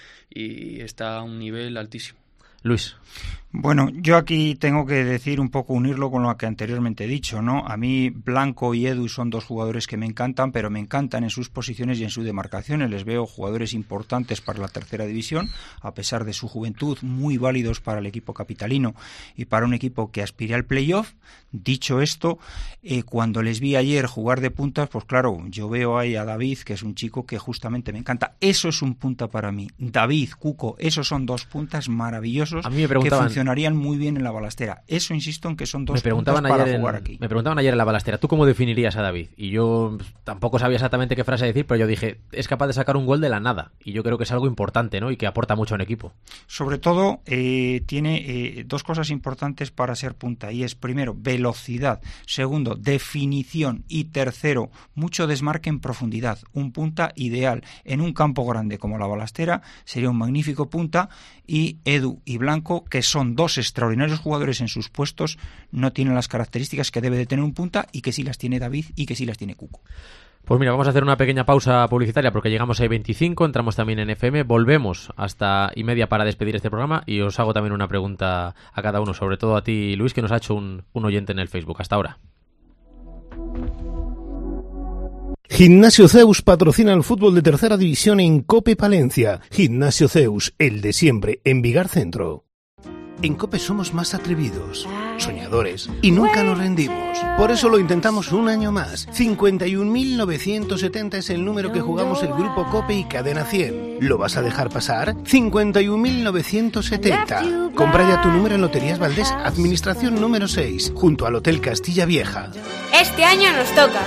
y está a un nivel altísimo. Luis. Bueno, yo aquí tengo que decir un poco, unirlo con lo que anteriormente he dicho, ¿no? A mí Blanco y Edu son dos jugadores que me encantan, pero me encantan en sus posiciones y en sus demarcaciones. Les veo jugadores importantes para la tercera división, a pesar de su juventud, muy válidos para el equipo capitalino y para un equipo que aspire al playoff. Dicho esto, eh, cuando les vi ayer jugar de puntas, pues claro, yo veo ahí a David, que es un chico que justamente me encanta. Eso es un punta para mí. David, Cuco, esos son dos puntas maravillosos a mí me preguntaban, que funcionarían muy bien en la balastera. Eso, insisto, en que son dos me preguntaban puntas para ayer jugar en, aquí. Me preguntaban ayer en la balastera, ¿tú cómo definirías a David? Y yo tampoco sabía exactamente qué frase decir, pero yo dije, es capaz de sacar un gol de la nada. Y yo creo que es algo importante, ¿no? Y que aporta mucho a un equipo. Sobre todo, eh, tiene eh, dos cosas importantes para ser punta. Y es, primero, velocidad. Segundo, definición. Y tercero, mucho desmarque en profundidad. Un punta ideal. En un campo grande como la balastera, sería un magnífico punta. Y Edu y Blanco, que son dos extraordinarios jugadores en sus puestos, no tienen las características que debe de tener un punta y que sí las tiene David y que sí las tiene Cuco. Pues mira, vamos a hacer una pequeña pausa publicitaria porque llegamos a veinticinco, entramos también en F M, volvemos hasta y media para despedir este programa y os hago también una pregunta a cada uno, sobre todo a ti, Luis, que nos ha hecho un, un oyente en el Facebook. Hasta ahora. Gimnasio Zeus patrocina el fútbol de tercera división en COPE Palencia. Gimnasio Zeus, el de siempre, en Vigar Centro. En COPE somos más atrevidos, soñadores y nunca nos rendimos. Por eso lo intentamos un año más. cincuenta y un mil novecientos setenta es el número que jugamos el Grupo COPE y Cadena cien. ¿Lo vas a dejar pasar? cincuenta y un mil novecientos setenta. Compra ya tu número en Loterías Valdés, Administración número seis, junto al Hotel Castilla Vieja. Este año nos toca.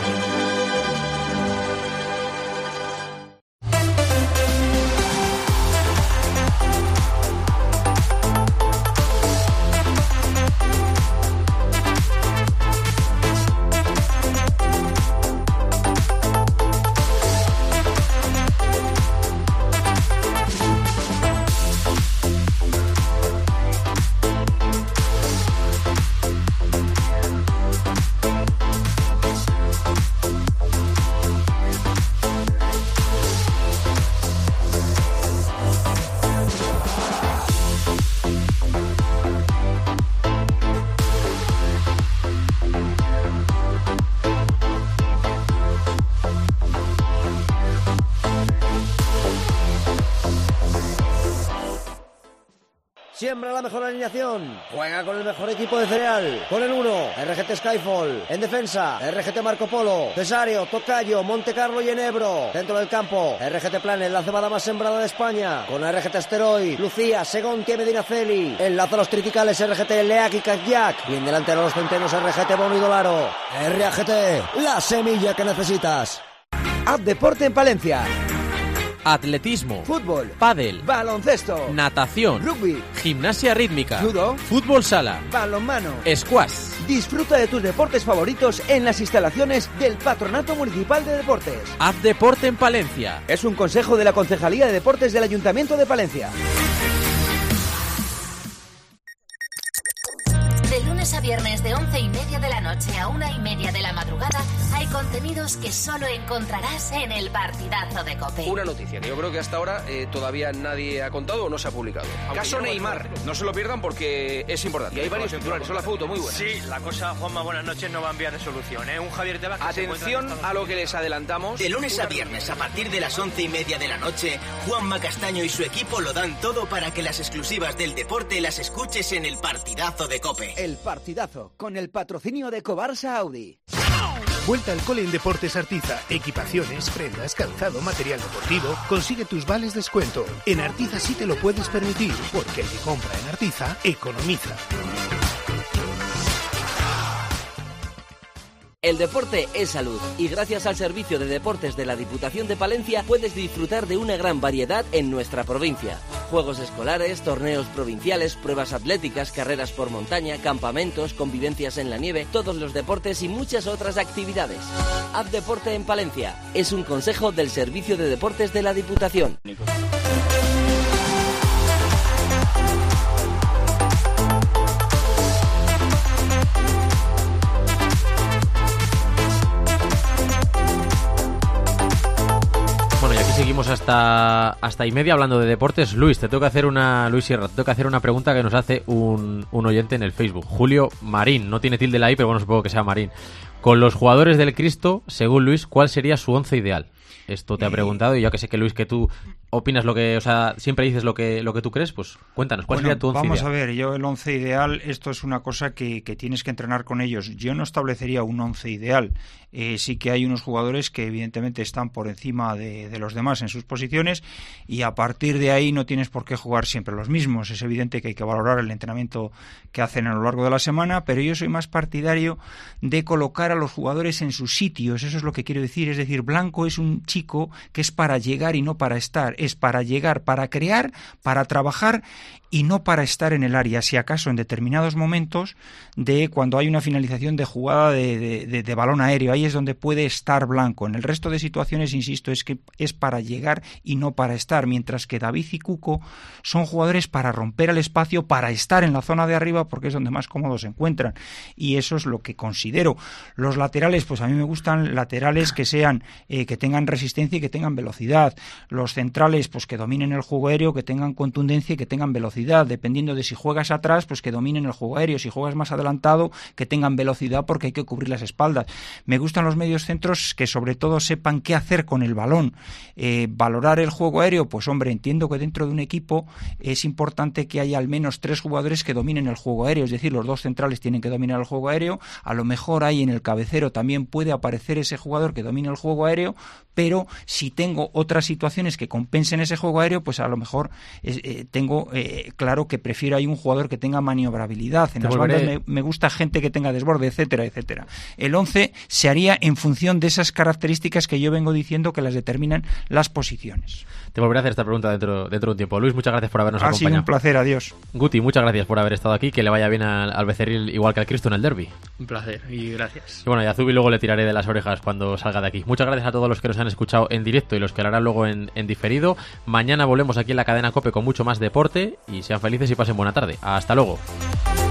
Siembra la mejor alineación. Juega con el mejor equipo de cereal. Con el uno, R G T Skyfall. En defensa, R G T Marco Polo. Cesario, Tocayo, Monte Carlo y Enebro. Dentro del campo, R G T Planet, la cebada más sembrada de España. Con R G T Asteroid, Lucía, Segontia y Medinaceli. Enlaza los triticales R G T Leak y Kayak. Bien delantero los centenos R G T Bono y Dolaro. R A G T, la semilla que necesitas. Haz deporte en Palencia. Atletismo, fútbol, pádel, baloncesto, natación, rugby, gimnasia rítmica, judo, fútbol sala, balonmano, squash. Disfruta de tus deportes favoritos en las instalaciones del Patronato Municipal de Deportes. Haz deporte en Palencia. Es un consejo de la Concejalía de Deportes del Ayuntamiento de Palencia. De lunes a viernes de once y media de la noche a una y media de la madrugada hay contenidos que solo encontrarás en el Partidazo de COPE. Una noticia que yo creo que hasta ahora eh, todavía nadie ha contado o no se ha publicado. Aunque Caso Neymar, no se lo pierdan porque es importante. Y hay varios titulares, son la foto muy buena. Sí, la cosa, Juanma, buenas noches, no va a enviar de solución, ¿eh? Un Javier Tebas que Atención se a lo que les adelantamos. De lunes a viernes, a partir de las once y media de la noche, Juanma Castaño y su equipo lo dan todo para que las exclusivas del deporte las escuches en el Partidazo de COPE. El Partidazo, con el patrocinio de Cobarsa Audi. Vuelta al cole en Deportes Artiza. Equipaciones, prendas, calzado, material deportivo. Consigue tus vales descuento. En Artiza sí te lo puedes permitir, porque el que compra en Artiza, economiza. El deporte es salud y gracias al Servicio de Deportes de la Diputación de Palencia puedes disfrutar de una gran variedad en nuestra provincia. Juegos escolares, torneos provinciales, pruebas atléticas, carreras por montaña, campamentos, convivencias en la nieve, todos los deportes y muchas otras actividades. Haz deporte en Palencia. Es un consejo del Servicio de Deportes de la Diputación. Seguimos hasta hasta y media hablando de deportes. Luis, te tengo que hacer una Luis Sierra, te tengo que hacer una pregunta que nos hace un, un oyente en el Facebook. Julio Marín, no tiene tilde la I, pero bueno, supongo que sea Marín. Con los jugadores del Cristo, según Luis, ¿cuál sería su once ideal? Esto te ha preguntado y ya que sé que Luis, que tú opinas lo que, o sea, siempre dices lo que lo que tú crees, pues cuéntanos, ¿cuál bueno, sería tu once vamos ideal? a ver, yo el once ideal, esto es una cosa que, que tienes que entrenar con ellos. Yo no establecería un once ideal. Eh, sí que hay unos jugadores que evidentemente están por encima de, de los demás en sus posiciones y a partir de ahí no tienes por qué jugar siempre los mismos. Es evidente que hay que valorar el entrenamiento que hacen a lo largo de la semana, pero yo soy más partidario de colocar a los jugadores en sus sitios. Eso es lo que quiero decir. Es decir, Blanco es un chico que es para llegar y no para estar. Es para llegar, para crear, para trabajar y no para estar en el área, si acaso en determinados momentos de cuando hay una finalización de jugada de, de, de, de balón aéreo, ahí es donde puede estar Blanco. En el resto de situaciones, insisto, es que es para llegar y no para estar, mientras que David y Cuco son jugadores para romper el espacio, para estar en la zona de arriba, porque es donde más cómodos se encuentran, y eso es lo que considero. Los laterales, pues a mí me gustan laterales que sean, eh, que tengan resistencia y que tengan velocidad. Los centrales, pues que dominen el juego aéreo, que tengan contundencia y que tengan velocidad. velocidad, dependiendo de si juegas atrás, pues que dominen el juego aéreo, si juegas más adelantado, que tengan velocidad porque hay que cubrir las espaldas. Me gustan los medios centros que sobre todo sepan qué hacer con el balón. Eh, valorar el juego aéreo, pues hombre, entiendo que dentro de un equipo es importante que haya al menos tres jugadores que dominen el juego aéreo, es decir, los dos centrales tienen que dominar el juego aéreo, a lo mejor ahí en el cabecero también puede aparecer ese jugador que domine el juego aéreo, pero si tengo otras situaciones que compensen ese juego aéreo, pues a lo mejor eh, tengo eh, claro que prefiero ahí un jugador que tenga maniobrabilidad. En Te las volveré... bandas me, me gusta gente que tenga desborde, etcétera, etcétera. El once se haría en función de esas características que yo vengo diciendo que las determinan las posiciones. Te volveré a hacer esta pregunta dentro, dentro de un tiempo. Luis, muchas gracias por habernos ha acompañado. Ha sido un placer, adiós. Guti, muchas gracias por haber estado aquí, que le vaya bien al, al Becerril igual que al Cristo en el derbi. Un placer y gracias. Y bueno, y a Zubi luego le tiraré de las orejas cuando salga de aquí. Muchas gracias a todos los que nos han escuchado en directo y los que lo harán luego en, en diferido. Mañana volvemos aquí en la cadena COPE con mucho más deporte y sean felices y pasen buena tarde. Hasta luego.